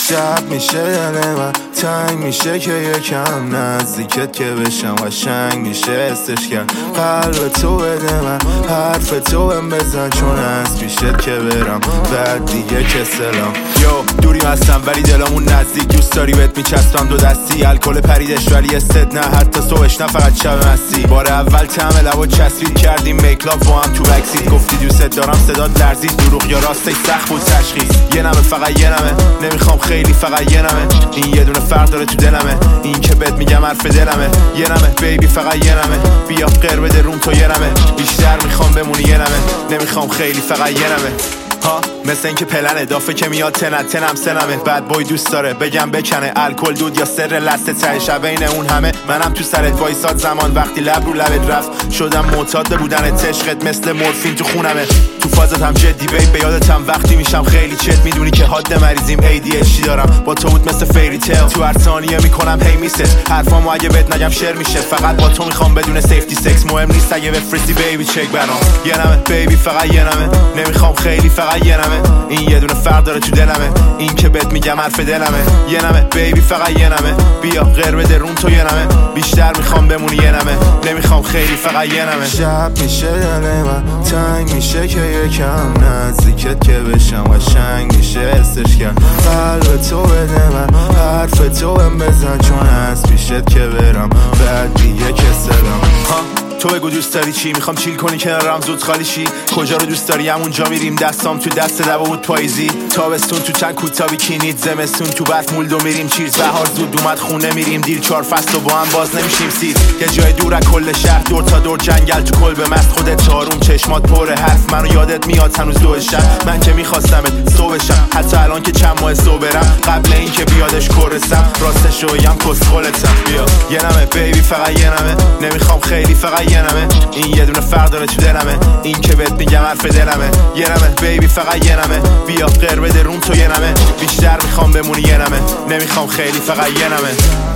شب میشه دل من تنگ میشه که یکم نزدیکت که بشم قشنگ میشه استش کرد قلب تو بده من حرف تو بهم بزن چون از پیشت که برم بعد دیگه کسلم یو دوریم هستم ولی دلمون نزدیک دوست داری بهت میچستم دو دستی الکل پریدش ولی استد نه حتی صبحش نه فقط شب مستی بار اول طعم لبا چسبید کردیم میکلاپ با هم تو بکسید گفتی دوست دارم صدات لرزید دروغ یا راستش سخت بود تشخیص یه نمه فقط یه نمه نمیخوام خیلی فقط یه نمه این یه دونه فرق داره تو دلمه این که بهت میگم حرف دلمه یه نمه بیبی فقط یه نمه بیا غیر بده روم تو یه نمه بیشتر میخوام بمونی یه نمه نمیخوام خیلی فقط یه نمه ها مثل این که پلنه دافه که میاد تنم سنمه بعد بای دوست داره بگم بکنه الکل دود یا سر لسته تهش بین اون همه منم تو سرت وایساد زمان وقتی لب رو لبت رفت شدم معتاد بودن عشقت مثل مورفین تو خونمه تو فازتم جدی به یادتم وقتی میشم خیلی چت میدونی که حاد مریضیم ADHD دارم با تو بود مثل فیری تیل تو هر ثانیه میکنم هی میست حرفامو اگه بهت نگم شعر میشه فقط با تو میخوام بدون سیفتی سکس مهم نیست اگه بفرستی بیبی چک برام یه نمه بیبی فقط یه نمه نمیخوام خیلی فقط یه نمه این یه دونه فرق داره تو دلمه این که بهت میگم حرف دلمه یه نمه بیبی فقط یه نمه بیا غیر بده روم تو یه نمه بیشتر میخوام بمونی یه نمه نمیخوام خیلی فقط یه نمه شب میشه دل من تنگ میشه که یکم نزدیکت که بشم قشنگ میشه استش کرد قلب تو بده من حرف تو بهم بزن چون از پیشت که برم بعد دیگه کسلم تو بگو دوست داری چی میخوام چیل کنی کنارم زود خالی شی کجا رو دوست داری همونجا میریم دستام تو دست دبا بود پاییزی تابستون تو چند کوتا بیکینیت زمستون تو برف مولدو میریم چیز بهار زود اومد خونه میریم دیر 4 فصل و با هم باز نمیشیم سیر یه جای دور از کل شهر دور تا دور جنگل تو کلب مست خودت تاروم چشمات پر حرف منو یادت میاد هنوز 2 شب من که میخواستمت صبحشم حتی الان که چند ماه صبحرم قبل اینکه بیادش کرسم راستش رو بگم کسخلتم بیا یه نمه بیبی فقط یه نمه نمیخوام خیلی فقط یه نمه این یه دونه فرق داره تو دلمه این که بهت میگم حرف دلمه یه نمه بیبی فقط یه نمه بیا غیر بده روم تو یه نمه بیشتر میخوام بمونی یه نمه نمیخوام خیلی فقط یه نمه